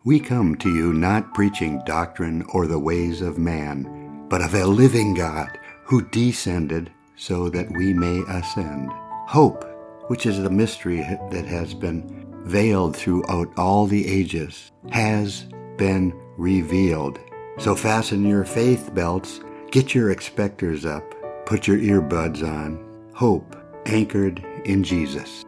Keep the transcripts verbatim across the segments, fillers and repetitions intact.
We come to you not preaching doctrine or the ways of man, but of a living God who descended so that we may ascend. Hope, which is the mystery that has been veiled throughout all the ages, has been revealed. So fasten your faith belts, get your expectors up, put your earbuds on. Hope, anchored in Jesus.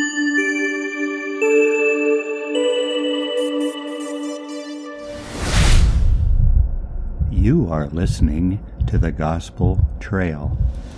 You are listening to the Gospel Trail.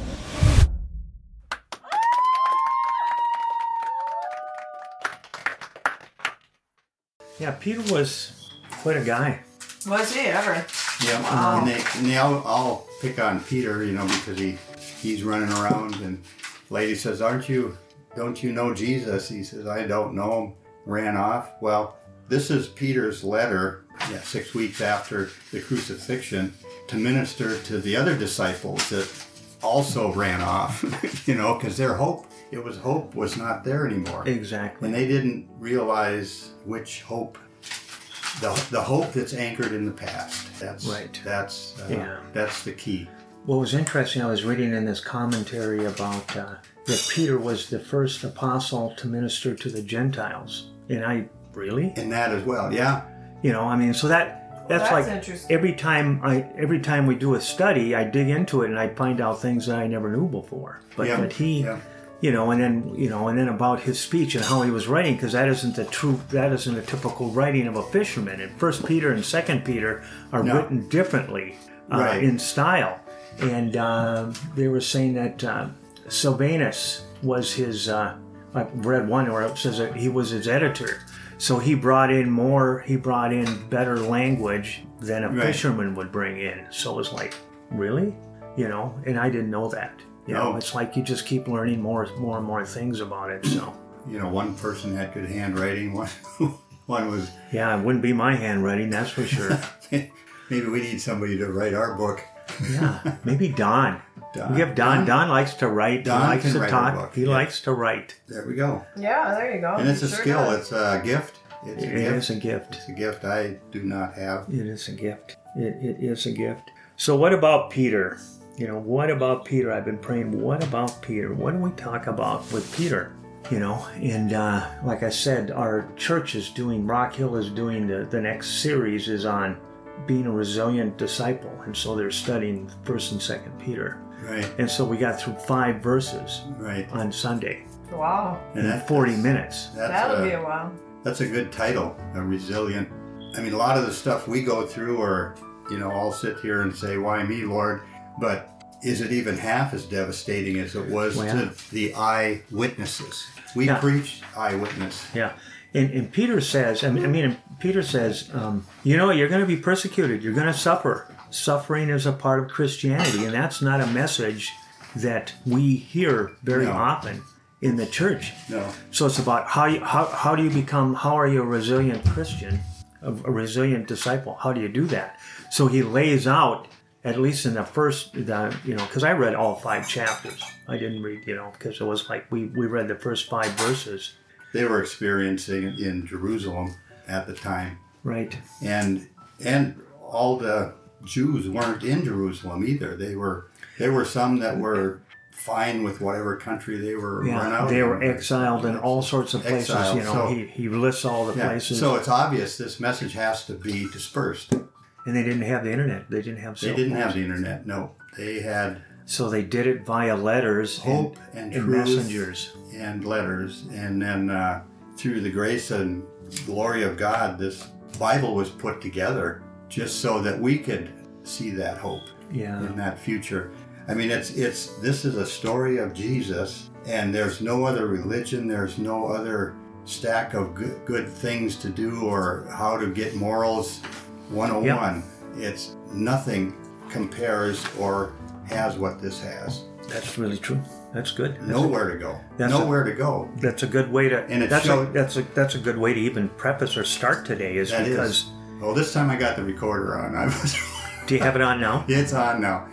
Yeah, Peter was quite a guy. Was he ever? Yeah, Wow. and they, and they all, all pick on Peter, you know, because he he's running around, and lady says, "Aren't you? Don't you know Jesus?" He says, "I don't know him." Ran off. Well, this is Peter's letter. Yeah, six weeks after the crucifixion, to minister to the other disciples that also ran off. You know, because their hope, it was hope was not there anymore. Exactly. And they didn't realize which hope. The, the hope that's anchored in the past. That's right. That's uh, yeah. That's the key. What was interesting, I was reading in this commentary about uh, that Peter was the first apostle to minister to the Gentiles, and I really, And that as well, yeah. you know, I mean, so that that's, Well, that's like interesting. every time I every time we do a study, I dig into it and I find out things that I never knew before. But Yeah, that he. yeah. You know, and then you know, and then about his speech and how he was writing, because that isn't the true, that isn't a typical writing of a fisherman. And First Peter and Second Peter are No. written differently uh, Right. in style. And uh, they were saying that uh, Sylvanus was his. Uh, I read one where it says that he was his editor, so he brought in more. He brought in better language than a Right. fisherman would bring in. So it was like, really, you know, and I didn't know that. You know, No. it's like you just keep learning more, more and more things about it. So, You know, one person had good handwriting. One, one was. yeah, it wouldn't be my handwriting, that's for sure. Maybe we need somebody to write our book. Yeah, maybe Don. Don. We have Don. Don- Don likes to write. Don he likes can to write a talk. book, He yeah. likes to write. There we go. Yeah, there you go. And it's He a sure skill. does. It's a gift. It's a It gift. is a gift. It's a gift I do not have. It is a gift. It, it is a gift. So what about Peter? You know, what about Peter? I've been praying, what about Peter? What do we talk about with Peter? You know, and uh, like I said, our church is doing, Rock Hill is doing, the, the next series is on being a resilient disciple. And so they're studying First and Second Peter. Right. And so we got through five verses Right. on Sunday Wow. And in that- forty that's- minutes. That's That'll a, be a while. That's a good title, a resilient. I mean, a lot of the stuff we go through, or, you know, I'll sit here and say, "Why me, Lord?" But is it even half as devastating as it was Well, yeah. to the eyewitnesses? We Yeah. preach eyewitness. Yeah. And, and Peter says, I mean, I mean Peter says, um, you know, you're going to be persecuted. You're going to suffer. Suffering is a part of Christianity, and that's not a message that we hear very No. often in the church. No. So it's about how you, how, how do you become, how are you a resilient Christian, a, a resilient disciple? How do you do that? So he lays out, at least in the first, the, you know, because I read all five chapters. I didn't read, you know, because it was like we, we read the first five verses. They were experiencing it in Jerusalem at the time, Right. and and all the Jews weren't in Jerusalem either. They were there were some that were fine with whatever country they were run Yeah, out. they were in. exiled in all sorts of places. Exiled, You know, so- he, he lists all the Yeah, places. so it's obvious this message has to be dispersed. And they didn't have the internet. They didn't have They cell didn't phones. have the internet. No, they had So they did it via letters hope and, and, and truth messengers. and letters, and then uh, through the grace and glory of God, this Bible was put together just so that we could see that hope Yeah. in that future. I mean, it's it's this is a story of Jesus, and there's no other religion. There's no other stack of good, good things to do or how to get morals one oh one. It's nothing compares or has what this has. That's really true. That's good. That's Nowhere to go. that's a- Nowhere to go. A, that's a good way to. And it that's a showed- that's a that's a good way to even preface or start today. Is That because is. Well, this time I got the recorder on. I was. do you have it on now? It's on now.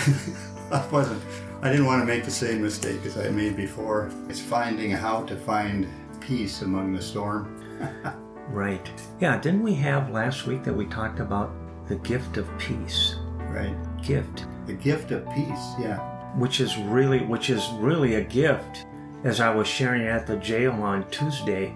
I wasn't. I didn't want to make the same mistake as I made before. It's finding how to find peace among the storm. Right. Yeah, didn't we have last week that we talked about the gift of peace? Right. Gift. The gift of peace, yeah. Which is really which is really a gift. As I was sharing at the jail on Tuesday,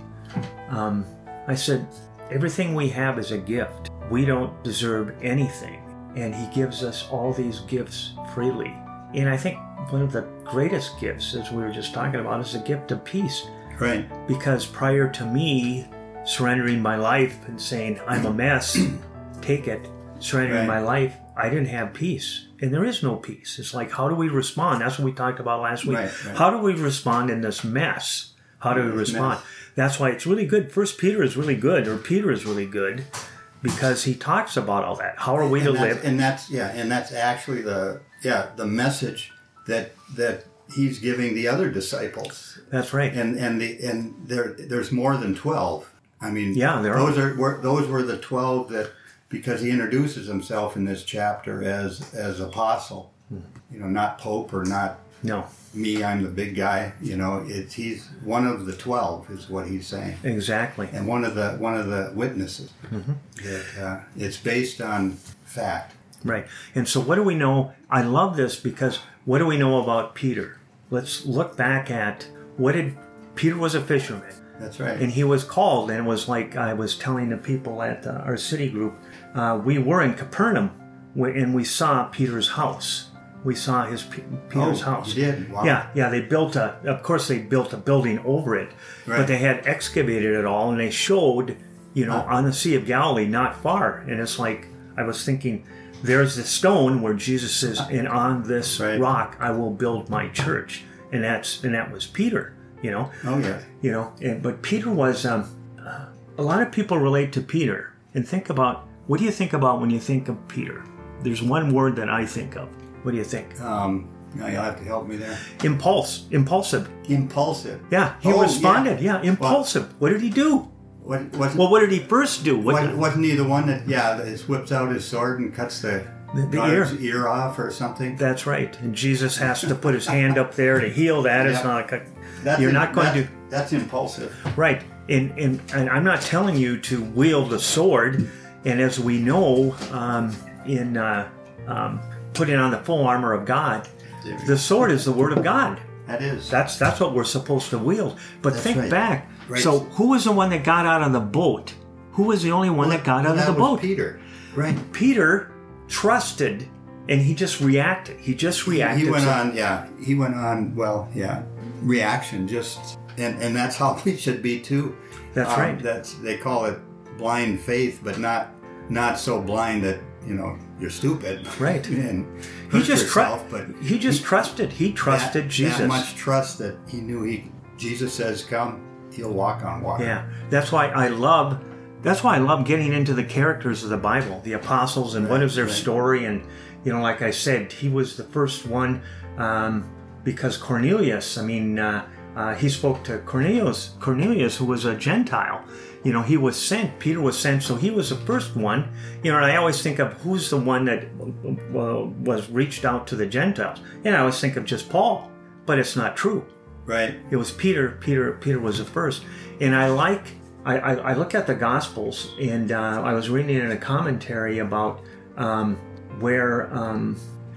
um, I said, everything we have is a gift. We don't deserve anything. And he gives us all these gifts freely. And I think one of the greatest gifts, as we were just talking about, is the gift of peace. Right. Because prior to me surrendering my life and saying, I'm a mess, take it, surrendering Right. my life, I didn't have peace. And there is no peace. It's like, how do we respond? That's what we talked about last week. Right, right. How do we respond in this mess? How do we This respond? mess. That's why it's really good. First Peter is really good, or Peter is really good, because he talks about all that. How are we to and that's, live? and that's yeah, and that's actually the yeah the message that that he's giving the other disciples. That's right. And and the and there there's more than twelve. I mean, Yeah, there those are. are were, those were the twelve that, because he introduces himself in this chapter as as apostle. You know, not pope or not No, me. I'm the big guy. You know, it's he's one of the twelve is what he's saying. exactly. And one of the one of the witnesses. Mm-hmm. That uh, it's based on fact. Right. And so what do we know? I love this because what do we know about Peter? Let's look back at what did Peter was a fisherman. That's right. And he was called, and it was like I was telling the people at uh, our city group, uh, we were in Capernaum, wh- and we saw Peter's house. We saw his P- Peter's Oh, house. you did? Wow. Yeah, yeah. They built a. Of course, they built a building over it, Right. but they had excavated it all, and they showed, you know, on the Sea of Galilee, not far. And it's like I was thinking, there's the stone where Jesus says, "And on this Right. rock I will build my church," and that's and that was Peter. You know. Oh yeah. You know, and, but Peter was, um, uh, a lot of people relate to Peter and think about, what do you think about when you think of Peter? There's one word that I think of. What do you think? Um, now you'll have to help me there. Impulse, impulsive. Impulsive. Yeah, he Oh, responded. yeah. Yeah, impulsive. What did he do? What wasn't, Well, what did he first do? What, wasn't, wasn't he the one that yeah that whips out his sword and cuts the, The- the guard's ear. ear off or something? That's right. And Jesus has to put his hand up there to heal that. It's Yeah. not like a, That's you're im- not going that's, to. That's impulsive. Right. And, and and I'm not telling you to wield a sword. And as we know, um, in uh, um, putting on the full armor of God, the sword is the word of God. That is. That's that's what we're supposed to wield. But That's think right. back. Right. So who was the one that got out of the boat? Who was the only one that got out that of the was boat? Peter. Right. Peter trusted, and he just reacted. He just reacted. He went So- on. Yeah. He went on. Well. Yeah. Reaction. Just and and that's how we should be too. That's Um, right. That's they call it blind faith, but not not so blind that you know you're stupid. Right. and He hurt just tru- yourself, but he just trusted. He trusted that, Jesus. That much trust that he knew he. Jesus says, "Come." He'll walk on water. Yeah, that's why I love. That's why I love getting into the characters of the Bible, the apostles, and what Right, is their right. story. And you know, like I said, he was the first one um, because Cornelius. I mean, uh, uh, he spoke to Cornelius. Cornelius, who was a Gentile. You know, he was sent. Peter was sent, so he was the first one. You know, and I always think of who's the one that uh, was reached out to the Gentiles. And I always think of just Paul, but it's not true. Right. It was Peter. Peter. Peter was the first, and I like. I, I, I look at the Gospels, and uh, I was reading in a commentary about um, where um,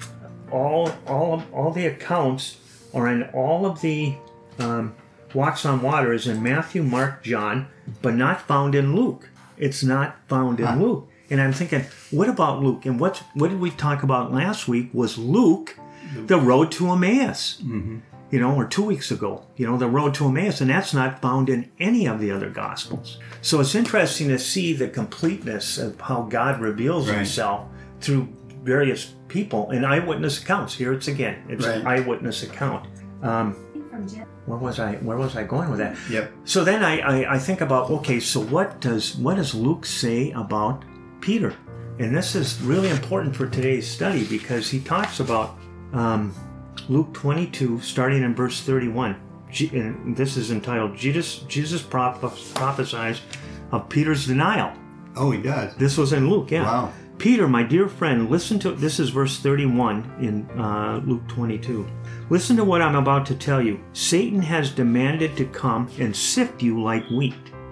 all all of, all the accounts are in all of the um, walks on water is in Matthew, Mark, John, but not found in Luke. It's not found in Huh. Luke, and I'm thinking, what about Luke? And what what did we talk about last week? Was Luke, the road to Emmaus? Mm-hmm. You know, or two weeks ago, you know, the road to Emmaus, and that's not found in any of the other Gospels. So it's interesting to see the completeness of how God reveals Right. himself through various people in eyewitness accounts. Here it's again, it's an Right. eyewitness account. Um, where was I? Where was I going with that? Yep. So then I, I, I think about, okay, so what does what does Luke say about Peter? And this is really important for today's study because he talks about um, Luke twenty-two, starting in verse thirty-one. Je- and this is entitled, Jesus, Jesus proph- prophesies of Peter's denial. Oh, he does. This was in Luke, yeah. Wow. Peter, my dear friend, listen to, this is verse thirty-one in uh, Luke twenty-two. Listen to what I'm about to tell you. Satan has demanded to come and sift you like wheat.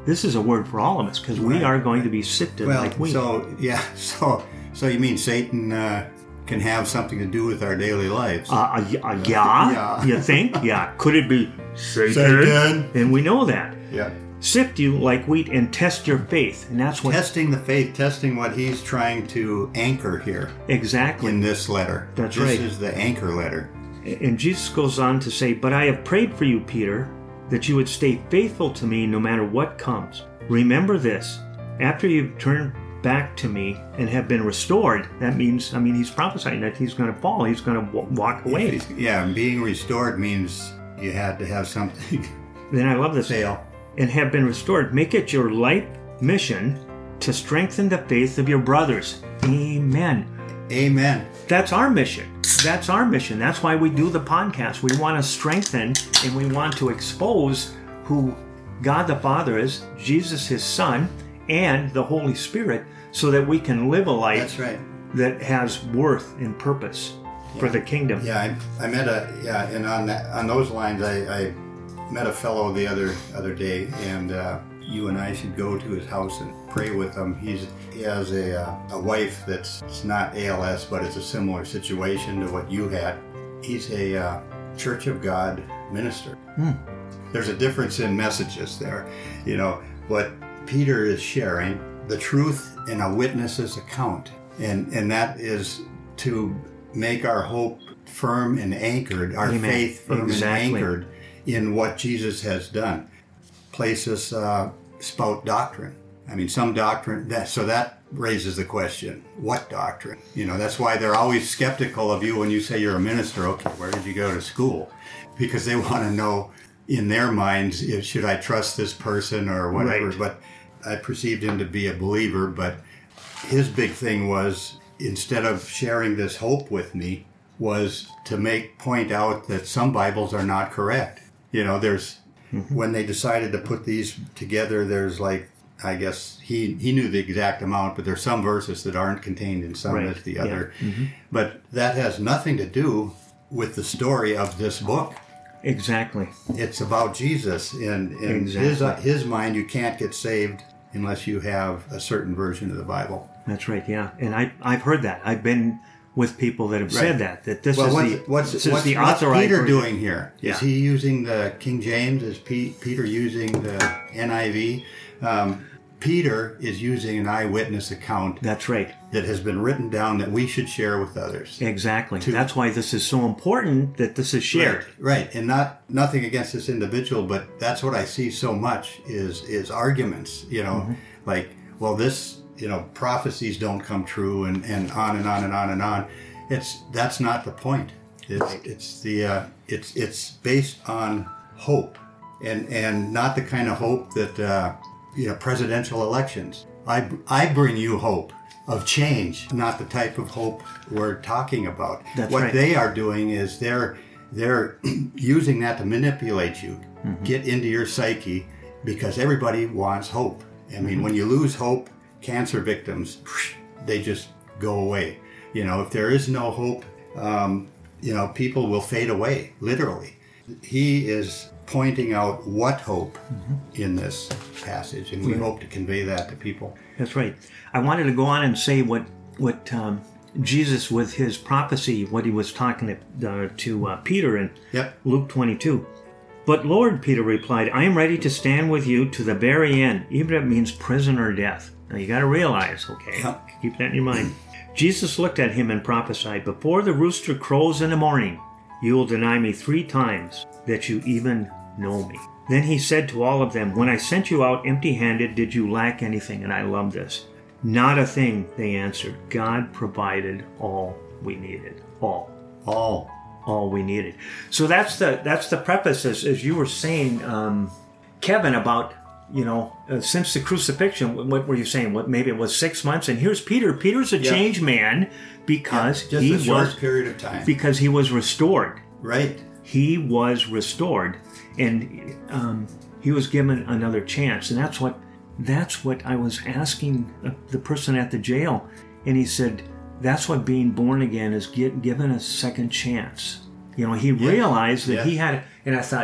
this is a word for all of us, because we Right. are going to be sifted Well, like wheat. so yeah, so so you mean Satan uh, can have something to do with our daily lives? Uh, uh, y- uh, yeah, Yeah. you think? Yeah. Could it be Satan? Satan. And we know that. yeah. Sift you like wheat and test your faith. And that's what... Testing the faith, testing what he's trying to anchor here Exactly. in this letter. That's this right. This is the anchor letter. And Jesus goes on to say, "But I have prayed for you, Peter, that you would stay faithful to me no matter what comes. Remember this, after you've turned back to me and have been restored," that means, I mean, he's prophesying that he's going to fall, he's going to w- walk away. If he's- Yeah, and being restored means you had to have something Then I love this. fail. "And have been restored. Make it your life mission to strengthen the faith of your brothers." Amen. Amen. That's our mission. That's our mission. That's why we do the podcast. We want to strengthen and we want to expose who God the Father is, Jesus his Son, and the Holy Spirit, so that we can live a life That's right. that has worth and purpose for the kingdom. Yeah, I, I met a yeah, and on that on those lines, I, I met a fellow the other other day, and uh, you and I should go to his house and pray with him. He's he has a uh, a wife that's it's not A L S, but it's a similar situation to what you had. He's a uh, Church of God minister. There's a difference in messages there. You know what Peter is sharing, the truth in a witness's account, and and that is to make our hope firm and anchored, our Amen. faith firm Exactly. and anchored in what Jesus has done. Places uh, spout doctrine. I mean, some doctrine, that, so that raises the question, what doctrine? You know, that's why they're always skeptical of you when you say you're a minister. Okay, where did you go to school? Because they want to know in their minds, if, should I trust this person or whatever? Right. But I perceived him to be a believer, but his big thing was, instead of sharing this hope with me, was to make point out that some Bibles are not correct. You know, there's mm-hmm. when they decided to put these together, there's like, I guess he he knew the exact amount, but there's some verses that aren't contained in some Right. as the Yeah. other. Mm-hmm. But that has nothing to do with the story of this book. Exactly. It's about Jesus. And in Exactly. his uh, his mind, you can't get saved unless you have a certain version of the Bible. That's right, yeah. And I, I've heard that. I've been with people that have Right. said that, that this Well, is what's, the, what's, this is what's, the what's authorized Peter version. doing here? Yeah. Is he using the King James? Is P- Peter using the N I V? Um, Peter is using an eyewitness account That's right. that has been written down that we should share with others. Exactly. That's why this is so important that this is shared. Right, right. And not nothing against this individual, but that's what I see so much is is arguments, you know, Mm-hmm. like, well, this, you know, prophecies don't come true, and, and on and on and on and on. It's that's not the point. It's it's the uh, it's it's based on hope, and and not the kind of hope that uh, you know, presidential elections. I I bring you hope of change, not the type of hope we're talking about. That's what right. they are doing is they're they're using that to manipulate you, Mm-hmm. get into your psyche, because everybody wants hope. I mean, Mm-hmm. when you lose hope, cancer victims, they just go away. You know, if there is no hope, um, you know, people will fade away, literally. He is pointing out what hope Mm-hmm. in this passage, and we hope to convey that to people. That's right. I wanted to go on and say what what um, Jesus, with his prophecy, what he was talking to, uh, to uh, Peter in Yep. Luke twenty-two. "But Lord," Peter replied, "I am ready to stand with you to the very end," even if it means prison or death. Now you got to realize, okay, Yep. keep that in your mind. Jesus looked at him and prophesied, "Before the rooster crows in the morning, you will deny me three times that you even know me." Then he said to all of them, "When I sent you out empty-handed, did you lack anything?" And I love this. "Not a thing," they answered. God provided all we needed. All. All. All we needed. So that's the that's the preface, as, as you were saying, um, Kevin, about, you know, uh, since the crucifixion, what were you saying? What, maybe it was six months, and here's Peter. Peter's a Yeah. changed man because Just he a short was period of time. because he was restored. Right. He was restored, and um, he was given another chance, and that's what that's what I was asking the person at the jail, and he said, "That's what being born again is, get given a second chance." You know, he realized that Yeah. he had, and I thought,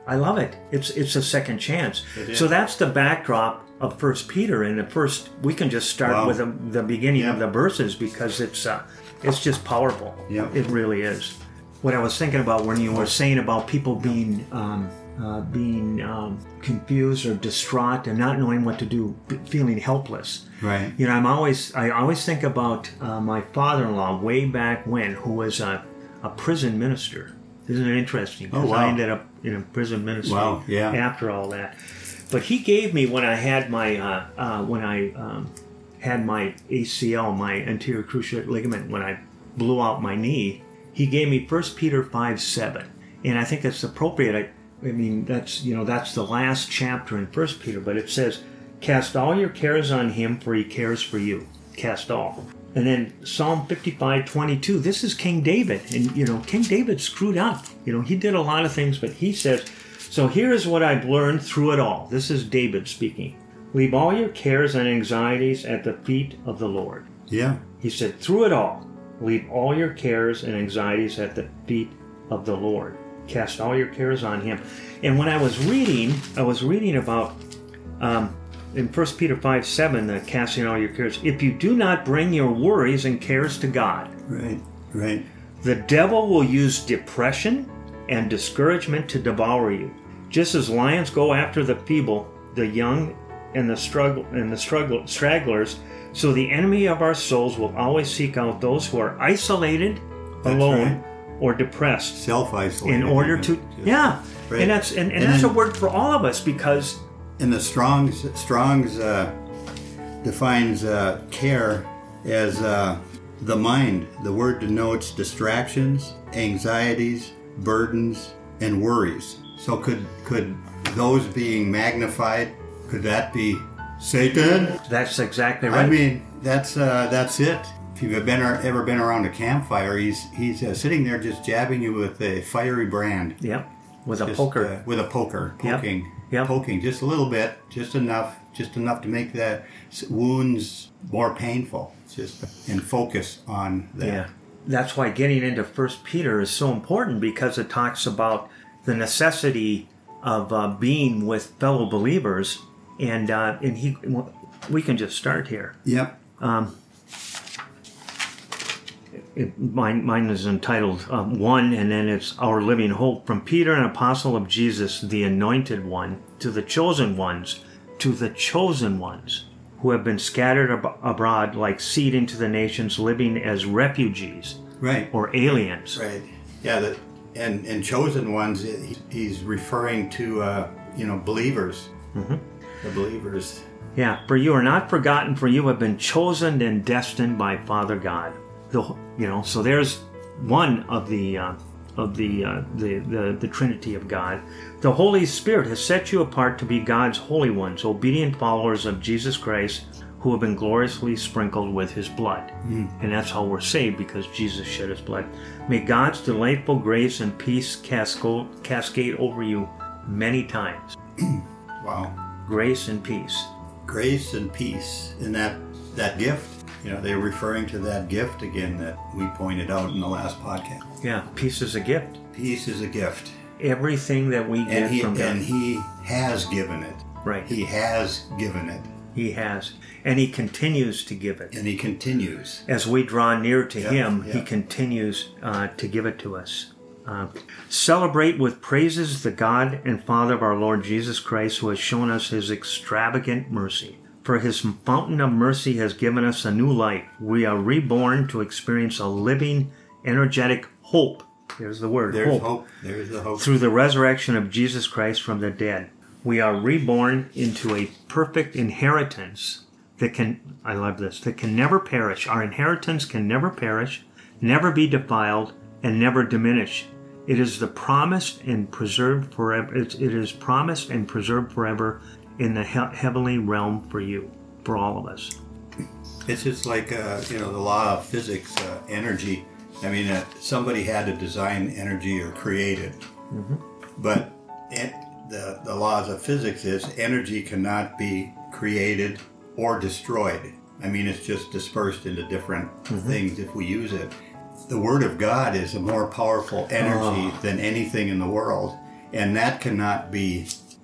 I love it. It's it's a second chance. It is. So that's the backdrop of First Peter. And the first, we can just start Wow. with the, the beginning Yeah. of the verses because it's uh, it's just powerful. Yeah. It really is. What I was thinking about when you were saying about people being um, uh, being um, confused or distraught and not knowing what to do, b- feeling helpless. Right. You know, I'm always I always think about uh, my father-in-law way back when, who was a, a prison minister. Isn't it interesting? 'Cause Oh, wow. I ended up in a prison ministry Wow, yeah. after all that. But he gave me when I had my uh, uh, when I um, had my A C L, my anterior cruciate ligament, when I blew out my knee. He gave me First Peter five seven, and I think that's appropriate. I, I mean, that's you know that's the last chapter in First Peter, but it says, "Cast all your cares on Him, for He cares for you." Cast all. And then Psalm fifty-five twenty-two. This is King David, and you know King David screwed up. You know he did a lot of things, but he says, "So here is what I've learned through it all." This is David speaking. "Leave all your cares and anxieties at the feet of the Lord." Yeah. He said, "Through it all, leave all your cares and anxieties at the feet of the Lord. Cast all your cares on Him." And when I was reading, I was reading about um, in First Peter five seven, uh, casting all your cares. "If you do not bring your worries and cares to God, Right. Right. the devil will use depression and discouragement to devour you. Just as lions go after the feeble, the young, and the struggle and the struggle stragglers, so the enemy of our souls will always seek out those who are isolated, That's alone, right. or depressed Self-isolated. in order even. to Just- yeah. Right. And that's and, and, And that's then- a word for all of us because And the Strong's Strong's uh, defines uh, care as uh, the mind. The word denotes distractions, anxieties, burdens, and worries. So could could those being magnified? Could that be Satan? that's exactly right. I mean, that's uh, that's it. If you've been ever been around a campfire, he's he's uh, sitting there just jabbing you with a fiery brand. Yep. With a Just, poker. uh, with a poker, Yep. poking, Yep. poking, just a little bit, just enough, just enough to make the s- wounds more painful. Just and focus on that. Yeah, that's why getting into First Peter is so important because it talks about the necessity of uh, being with fellow believers, and uh, and he, we can just start here. Yep. It, mine, mine is entitled um, one, and then it's Our Living Hope, from Peter, an apostle of Jesus, the Anointed One, to the chosen ones, to the chosen ones who have been scattered ab- abroad like seed into the nations, living as refugees Right. or aliens. Right. Yeah. The, and and chosen ones. He, he's referring to uh, you know believers. Mm-hmm. The believers. Yeah, for you are not forgotten, for you have been chosen and destined by Father God. The, you know, so there's one of the uh, of the, uh, the the the Trinity of God. The Holy Spirit has set you apart to be God's holy ones, obedient followers of Jesus Christ, who have been gloriously sprinkled with His blood. Mm. And that's how we're saved, because Jesus shed His blood. May God's delightful grace and peace cascade cascade over you many times. Wow. Grace and peace. Grace and peace in that that gift. You know, they're referring to that gift again that we pointed out in the last podcast. Yeah, peace is a gift. Peace is a gift. Everything that we get And he from God. and he has given it. Right. He has given it. He has. And He continues to give it. And he continues. As we draw near to Yeah, Him, yeah. He continues uh, to give it to us. Uh, celebrate with praises the God and Father of our Lord Jesus Christ, who has shown us His extravagant mercy. For His fountain of mercy has given us a new life. We are reborn to experience a living, energetic hope. There's the word, There's hope. hope. There's the hope. Through the resurrection of Jesus Christ from the dead. We are reborn into a perfect inheritance that can, I love this, that can never perish. Our inheritance can never perish, never be defiled, and never diminish. It is the promised and preserved forever. It, it is promised and preserved forever in the he- heavenly realm for you, for all of us. It's just like, uh, you know, the law of physics, uh, energy. I mean, uh, somebody had to design energy or create it. Mm-hmm. But it, the, the laws of physics is energy cannot be created or destroyed. I mean, it's just dispersed into different mm-hmm. things if we use it. The Word of God is a more powerful energy Oh. than anything in the world. and that cannot be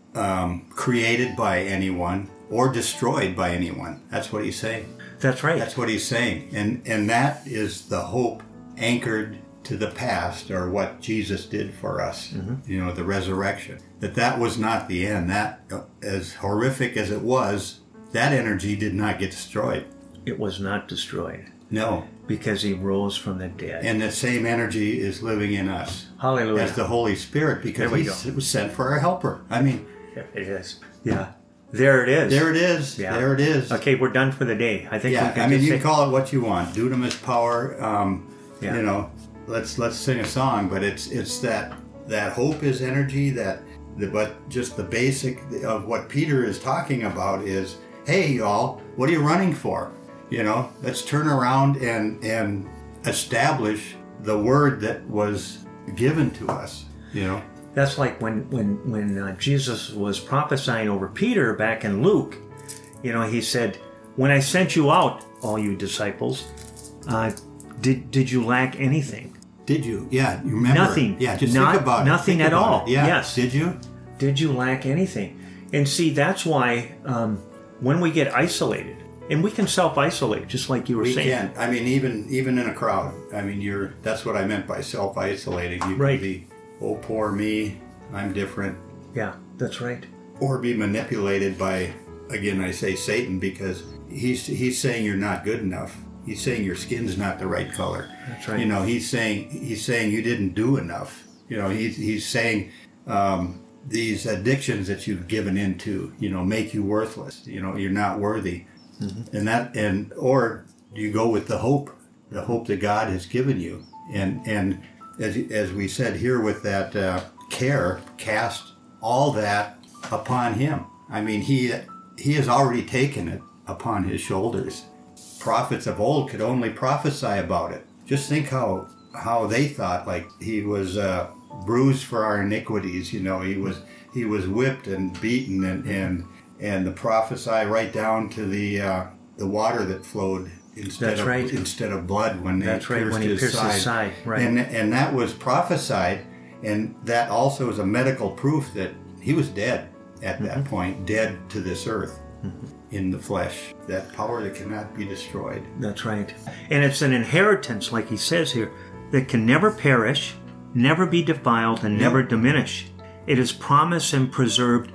um, created by anyone or destroyed by anyone. That's what he's saying. That's right. That's what he's saying. And and that is the hope anchored to the past, or what Jesus did for us, mm-hmm. you know, the resurrection. That that was not the end. That, as horrific as it was, that energy did not get destroyed. It was not destroyed. No. Because he rose from the dead. And that same energy is living in us. Hallelujah. As the Holy Spirit, because he was sent for our helper. I mean. It is. Yeah. There it is. There it is. Yeah. There it is. Okay, we're done for the day. I think yeah, we can I mean, just you say, can call it what you want. Dunamis power, um, yeah. you know, let's let's sing a song, but it's it's that that hope is energy, that the, but just the basic of what Peter is talking about is, hey, y'all, what are you running for? You know, let's turn around and and establish the word that was given to us, you know. That's like when when when uh, Jesus was prophesying over Peter back in Luke. You know, he said, "When I sent you out, all you disciples, uh, did did you lack anything?" Did you? Yeah, you remember? Nothing. Yeah, just Not, think about nothing it. Think at about all. It. Yeah. Yes. Did you? Did you lack anything? And see, that's why um, when we get isolated, and we can self-isolate, just like you were we saying. Can. I mean, even even in a crowd. I mean, you're. That's what I meant by self-isolating. You right. can be, oh, poor me, I'm different. Yeah, that's right. Or be manipulated by, again, I say Satan, because he's he's saying you're not good enough. He's saying your skin's not the right color. That's right. You know, he's saying he's saying you didn't do enough. You know, he's he's saying um, these addictions that you've given into, you know, make you worthless. You know, you're not worthy. Mm-hmm. And that and or you go with the hope, the hope that God has given you, and and as as we said here with that uh, care, cast all that upon Him. I mean, he he has already taken it upon His shoulders. Prophets of old could only prophesy about it. Just think how how they thought, like he was uh, bruised for our iniquities. You know, he was he was whipped and beaten, and and, and the prophesy right down to the uh, the water that flowed instead That's of right. instead of blood when they That's right, pierced, when he his, pierced side. his side. Right. And and that was prophesied, and that also is a medical proof that he was dead at that mm-hmm. point, dead to this earth. Mm-hmm. In the flesh, that power that cannot be destroyed. That's right. And it's an inheritance, like he says here, that can never perish, never be defiled, and never yep. diminish. It is promised and preserved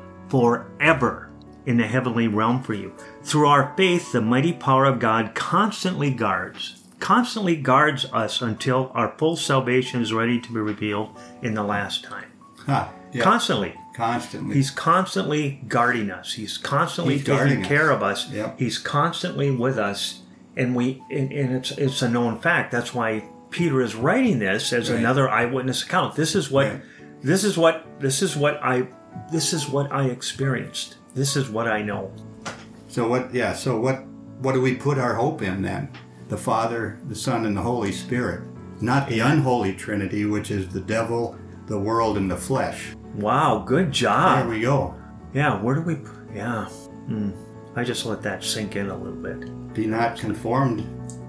forever in the heavenly realm for you. Through our faith, the mighty power of God constantly guards, constantly guards us until our full salvation is ready to be revealed in the last time. Huh, yep. Constantly. Constantly. He's constantly guarding us. He's constantly He's taking care us. of us. Yep. He's constantly with us, and we and, and it's it's a known fact. That's why Peter is writing this as right. another eyewitness account. This is what right. this is what this is what I this is what I experienced. This is what I know. So what? Yeah. So what? What do we put our hope in then? The Father, the Son, and the Holy Spirit, not the yeah. unholy Trinity, which is the devil, the world, and the flesh. Wow, good job. There we go. Yeah, where do we... Yeah. Hmm. I just let that sink in a little bit. Be not conformed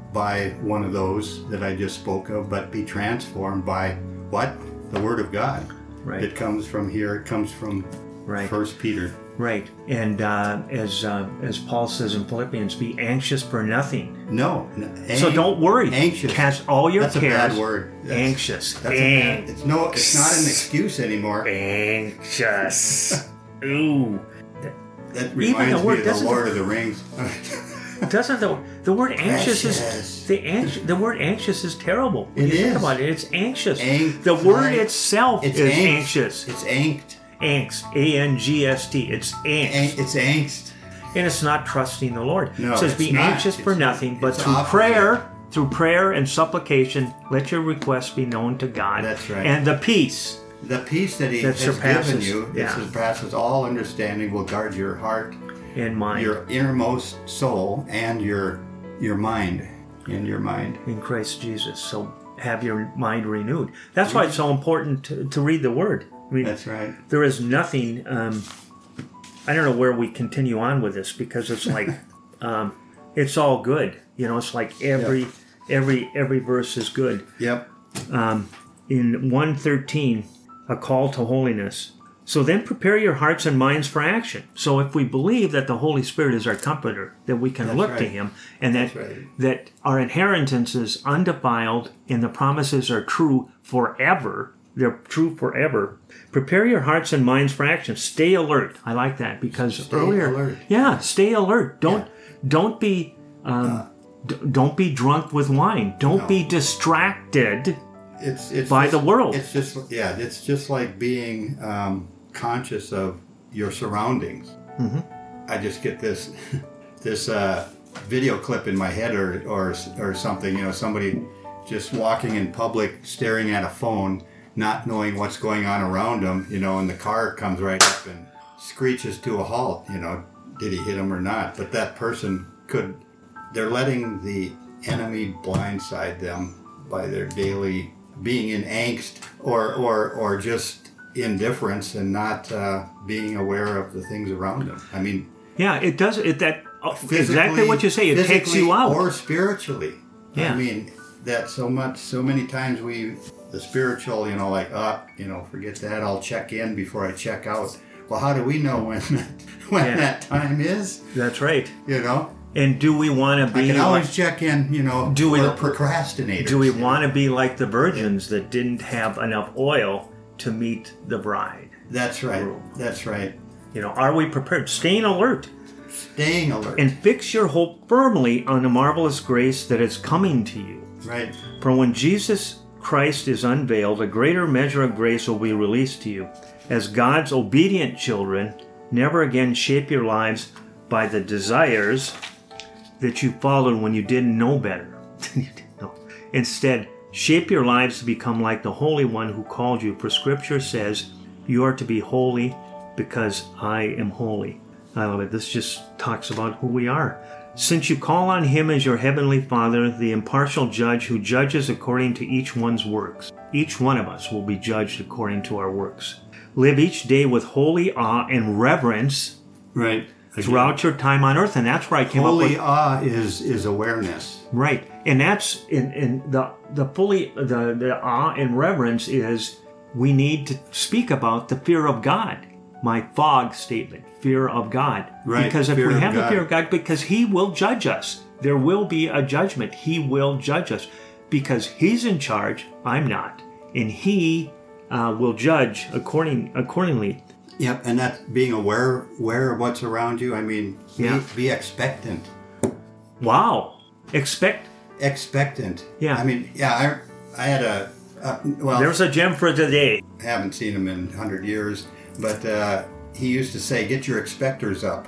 by one of those that I just spoke of, but be transformed by what? The Word of God. Right. It comes from here. It comes from right. First Peter. Right. And uh, as uh, as Paul says in Philippians, be anxious for nothing. No. Ang- so don't worry. Anxious. Cast all your that's cares. That's a bad word. That's, anxious. That's Ang- a bad, it's no. It's not an excuse anymore. Anxious. Ooh. That reminds word, me of the Lord the, of the Rings. Doesn't the the word anxious Precious. is the anx, the word anxious is terrible. When it you is. Think about it. It's anxious. Ang- the word itself it's is angst. anxious. It's angst. Angst. A N G S T. It's angst. Ang- it's angst. And it's not trusting the Lord. No, it says, it's be not. anxious it's, for nothing, but through opposite. prayer, through prayer and supplication, let your requests be known to God. That's right. And the peace. The peace that He that has surpasses, given you, yeah. that surpasses all understanding, will guard your heart and mind, your innermost soul, and your your mind, in your mind. In Christ Jesus. So have your mind renewed. That's why it's so important to, to read the Word. I mean, that's right. There is nothing. Um, I don't know where we continue on with this because it's like um, it's all good. You know, it's like every yep. every every verse is good. Yep. Um, in one thirteen, a call to holiness. So then prepare your hearts and minds for action. So if we believe that the Holy Spirit is our comforter, that we can That's look right. to him, and that, That's right. that our inheritance is undefiled and the promises are true forever, they're true forever. Prepare your hearts and minds for action. Stay alert. I like that because Stay earlier, alert. yeah, stay alert. Don't Yeah. don't be um, Uh, d- don't be drunk with wine. Don't No. be distracted. It's it's by just- the world. It's just yeah. It's just like being um, conscious of your surroundings. Mm-hmm. I just get this this uh, video clip in my head, or or or something. You know, somebody just walking in public, staring at a phone, not knowing what's going on around them. You know, and the car comes right up and screeches to a halt. You know, did he hit him or not? But that person could. They're letting the enemy blindside them by their daily being in angst or or or just indifference and not uh, being aware of the things around them. I mean, Yeah, it does. It that uh, exactly physically- what you say. It takes physically you out. or spiritually. Yeah. I mean, that so much, so many times we, the spiritual, you know, like, ah, you know, forget that. I'll check in before I check out. Well, how do we know when when Yeah. that time is? That's right. You know, And do we want to I be? can like, always check in. You know, Do we- for procrastinators. do we you know. want to be like the virgins that didn't have enough oil to meet the bride? That's right. That's right. You know, are we prepared? Staying alert Staying alert. and fix your hope firmly on the marvelous grace that is coming to you. right. For when Jesus Christ is unveiled, a greater measure of grace will be released to you. As God's obedient children, never again shape your lives by the desires that you followed when you didn't know better. No. Instead, shape your lives to become like the Holy One who called you. For Scripture says, you are to be holy because I am holy. I love it. This just talks about who we are. Since you call on him as your heavenly Father, the impartial judge who judges according to each one's works, each one of us will be judged according to our works. Live each day with holy awe and reverence Right. throughout your time on earth. And that's where I came Holy up awe is is awareness. with. Right. And that's in, in the the fully the, the awe and reverence is we need to speak about the fear of God. My fog statement, fear of God. Right, Because if fear we of have the God. fear of God, because he will judge us. There will be a judgment. He will judge us. Because he's in charge, I'm not. And he uh, will judge according accordingly. Yep, and that being aware aware of what's around you. I mean, be, Yeah. be expectant. Wow. Expect. Expectant. Yeah. I mean, yeah. I I had a uh, well. There's a gem for today. I haven't seen him in a hundred years, but uh, he used to say, "Get your expectors up."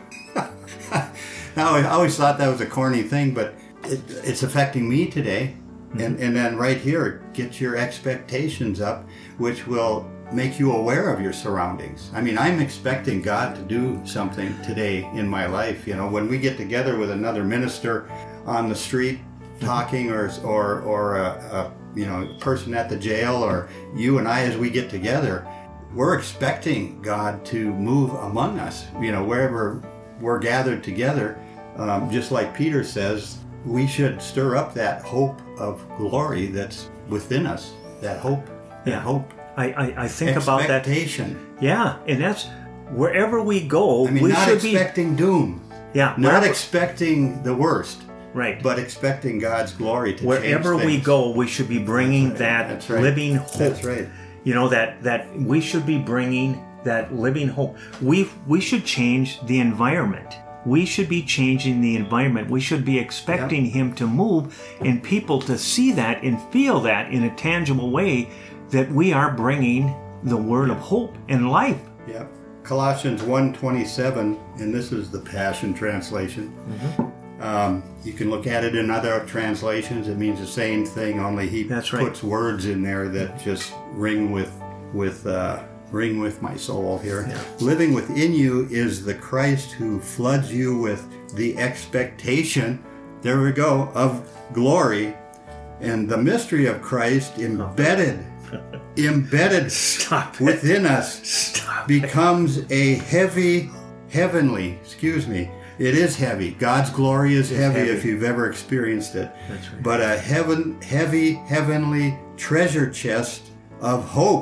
Now I always thought that was a corny thing, but it, it's affecting me today. And and then right here, get your expectations up, which will make you aware of your surroundings. I mean, I'm expecting God to do something today in my life. You know, when we get together with another minister on the street talking, or or or a, a you know person at the jail, or you and I as we get together, we're expecting God to move among us. You know, wherever we're gathered together, um, just like Peter says, we should stir up that hope of glory that's within us. That hope. That Yeah. hope. I, I, I think about that. Expectation. Yeah. And that's wherever we go, I mean, we not should expecting doom. be. Yeah. Not wherever- expecting the worst, right. but expecting God's glory to Wherever change we things. go, we should be bringing That's right. that That's right. living hope. That's right. You know, that that we should be bringing that living hope. We we should change the environment. We should be changing the environment. We should be expecting him to move and people to see that and feel that in a tangible way, that we are bringing the word of hope and life. Yep. Colossians one twenty-seven, and this is the Passion Translation. Mm-hmm. Um, you can look at it in other translations. It means the same thing, only he That's right. puts words in there that just ring with with uh, ring with my soul here. Yeah. Living within you is the Christ who floods you with the expectation, there we go, of glory, and the mystery of Christ embedded, embedded Stop it. within us Stop. becomes a heavy, heavenly, excuse me, it is heavy. God's glory is heavy, heavy. if you've ever experienced it. That's right. But a heaven, heavy, heavenly treasure chest of hope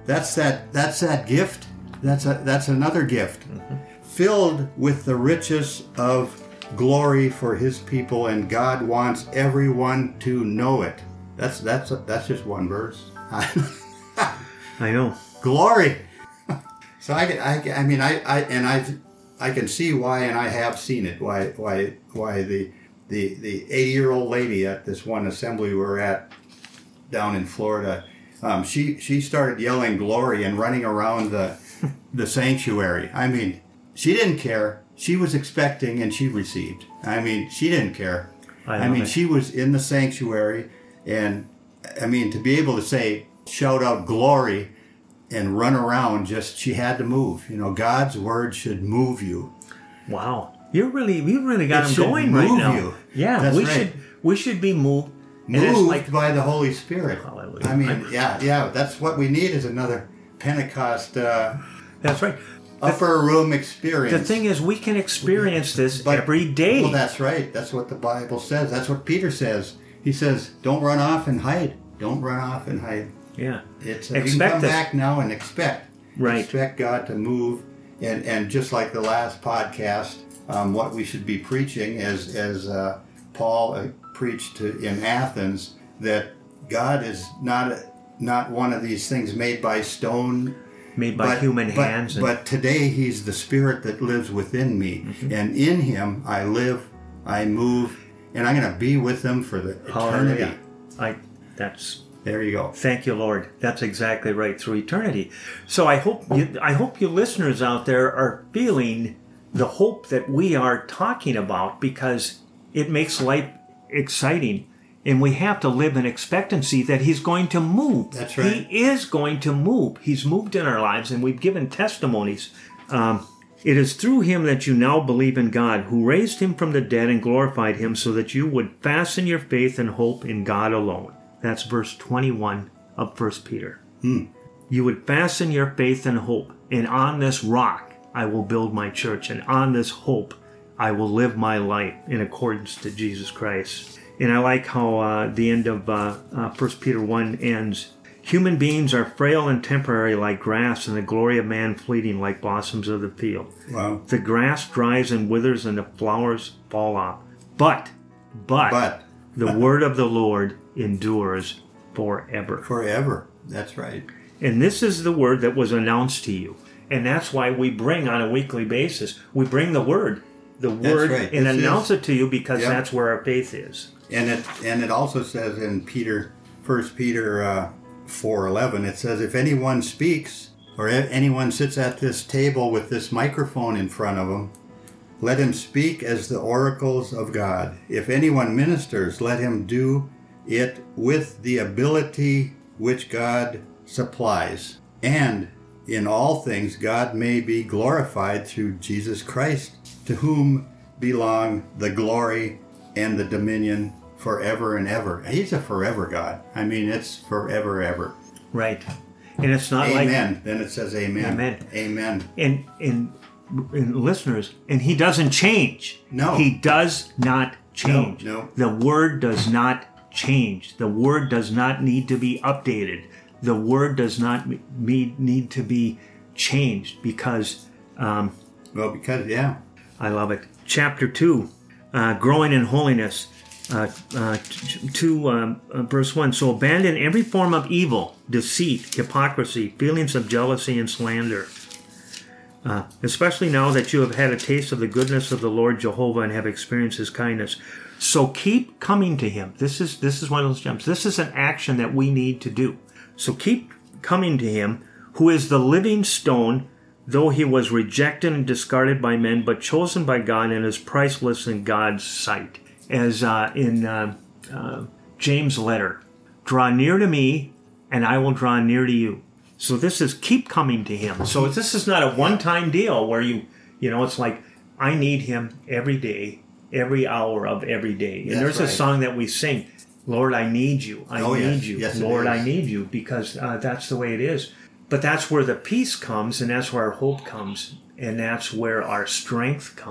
That's that. That's that gift. That's a. That's another gift, mm-hmm. filled with the riches of glory for His people, and God wants everyone to know it. That's that's that's just one verse. I know. Glory. So I, I, I mean I, I and I I can see why, and I have seen it. Why why why the the the eighty year old lady at this one assembly we were at down in Florida, um, she she started yelling glory and running around the the sanctuary. I mean, she didn't care. She was expecting and she received. I mean, she didn't care. I, I mean, it. She was in the sanctuary, and I mean, to be able to say, shout out glory and run around, just, she had to move. You know, God's word should move you. Wow. You really, you really got it him going right now. You. Yeah, That's we right. should, we should be moved. Moved like, by the Holy Spirit. Hallelujah. I mean, I'm, yeah, yeah, that's what we need is another Pentecost. Uh, that's right. Upper room experience. The thing is, we can experience this but, every day. Well, that's right. That's what the Bible says. That's what Peter says. He says, "Don't run off and hide. Don't run off and hide." Yeah. It's uh, expect you can come this. back now and expect. Right. Expect God to move, and and just like the last podcast, um, what we should be preaching, as as uh, Paul uh, preached to, in Athens, that God is not not one of these things made by stone. Made by but, human but, hands. And... But today He's the Spirit that lives within me. Mm-hmm. And in Him I live, I move, and I'm going to be with Him for the eternity. Hallelujah. I, that's... There you go. Thank you, Lord. That's exactly right, through eternity. So I hope you, I hope you listeners out there are feeling the hope that we are talking about, because it makes life exciting. And we have to live in expectancy that He's going to move. That's right. He is going to move. He's moved in our lives, and we've given testimonies. Um, it is through Him that you now believe in God, who raised Him from the dead and glorified Him, so that you would fasten your faith and hope in God alone. That's verse twenty-one of First Peter. Hmm. You would fasten your faith and hope, and on this rock I will build my church, and on this hope I will live my life in accordance to Jesus Christ. And I like how uh, the end of uh, uh, First Peter one ends. Human beings are frail and temporary like grass, and the glory of man fleeting like blossoms of the field. Wow. The grass dries and withers, and the flowers fall off. But, but, but. the word of the Lord endures forever. Forever. That's right. And this is the word that was announced to you. And that's why we bring on a weekly basis, we bring the word. The word right. and this announce is, it to you, because yep. that's where our faith is. And it and it also says in Peter, First Peter uh, four eleven, it says, if anyone speaks or anyone sits at this table with this microphone in front of him, let him speak as the oracles of God. If anyone ministers, let him do it with the ability which God supplies. And in all things God may be glorified through Jesus Christ, to whom belong the glory and the dominion forever and ever. He's a forever God. I mean, it's forever, ever. Right. And it's not amen. like... Amen. Then it says amen. Amen. Amen. And, and, and listeners, and He doesn't change. No. He does not change. No, no. The word does not change. The word does not need to be updated. The word does not need, need to be changed, because... Um, well, because, yeah. I love it. Chapter two, uh, growing in holiness. Uh, uh, two, um, uh, verse one. So abandon every form of evil, deceit, hypocrisy, feelings of jealousy and slander. Uh, especially now that you have had a taste of the goodness of the Lord Jehovah and have experienced His kindness. So keep coming to Him. This is this is one of those gems. This is an action that we need to do. So keep coming to Him, who is the living stone, though He was rejected and discarded by men, but chosen by God and is priceless in God's sight. As uh, in uh, uh, James' letter, draw near to me, and I will draw near to you. So this is keep coming to Him. So this is not a one-time deal where you, you know, it's like, I need Him every day, every hour of every day. And That's there's right. a song that we sing, Lord, I need you. I oh, need yes. you. Yes, Lord, is. I need you, because uh, that's the way it is. But that's where the peace comes, and that's where our hope comes, and that's where our strength comes.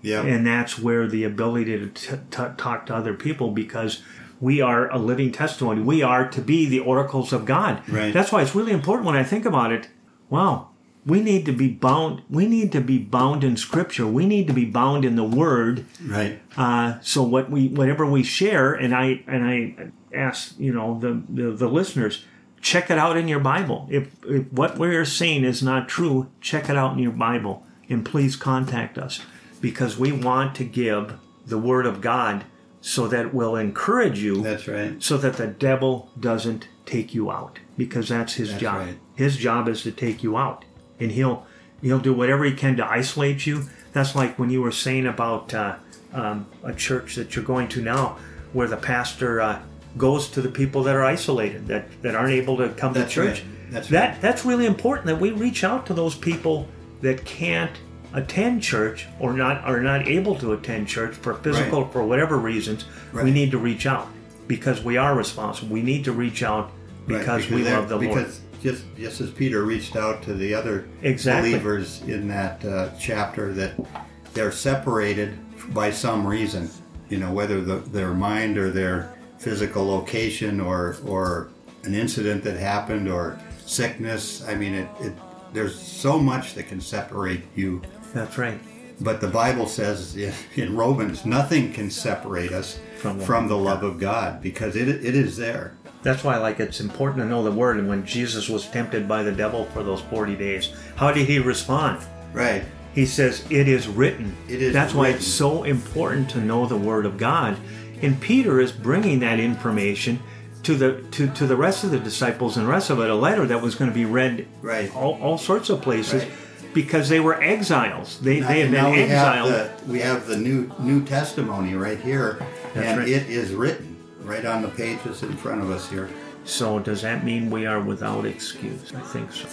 Yeah. And that's where the ability to t- t- talk to other people, because we are a living testimony. We are to be the oracles of God. Right. That's why it's really important when I think about it. Wow. We need to be bound. We need to be bound in Scripture. We need to be bound in the Word. Right. Uh, so what we, whatever we share, and I and I ask, you know, the, the, the listeners, check it out in your Bible. If, if what we're saying is not true, check it out in your Bible, and please contact us, because we want to give the Word of God so that it will encourage you. That's right. So that the devil doesn't take you out, because that's his That's job. right. His job is to take you out. And he'll he'll do whatever he can to isolate you. That's like when you were saying about uh, um, a church that you're going to now, where the pastor uh, goes to the people that are isolated, that, that aren't able to come That's to church. right. That's that right. That's really important, that we reach out to those people that can't attend church or not are not able to attend church for physical Right. for whatever reasons. Right. We need to reach out, because we are responsible. We need to reach out Right, because, we they're- love the Lord. Because just just as Peter reached out to the other Exactly. believers in that uh, chapter, that they're separated by some reason, you know, whether the, their mind or their physical location or or an incident that happened or sickness. I mean, it, it there's so much that can separate you. That's right. But the Bible says in Romans, nothing can separate us From from the the, love of love of God, because it it is there. That's why, like, it's important to know the Word. And when Jesus was tempted by the devil for those forty days, how did he respond? Right. He says, "It is written." It is That's why written. it's so important to know the Word of God. And Peter is bringing that information to the to, to the rest of the disciples, and the rest of it, a letter that was going to be read Right. all, all sorts of places, Right. because they were exiles. They they had And now been we exiled. have the we have the new New Testimony right here, That's and right. it is written right on the pages in front of us here. So does that mean we are without excuse? I think so.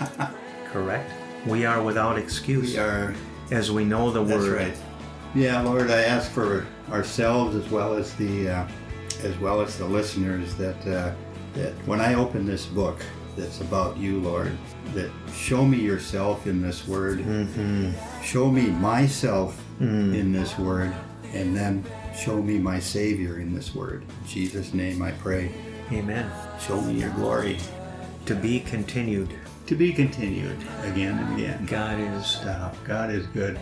Correct? We are without excuse. We are. As we know the That's Word. right. Yeah, Lord, I ask for ourselves as well as the uh, as well as the listeners that uh, that when I open this book that's about you, Lord, that show me yourself in this Word. Mm-hmm. Show me myself Mm. in this Word, and then show me my Savior in this Word. In Jesus' name I pray. Amen. Show me your glory. To be continued. To be continued again and again. God is Stop. God is good.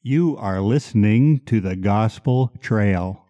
You are listening to the Gospel Trail.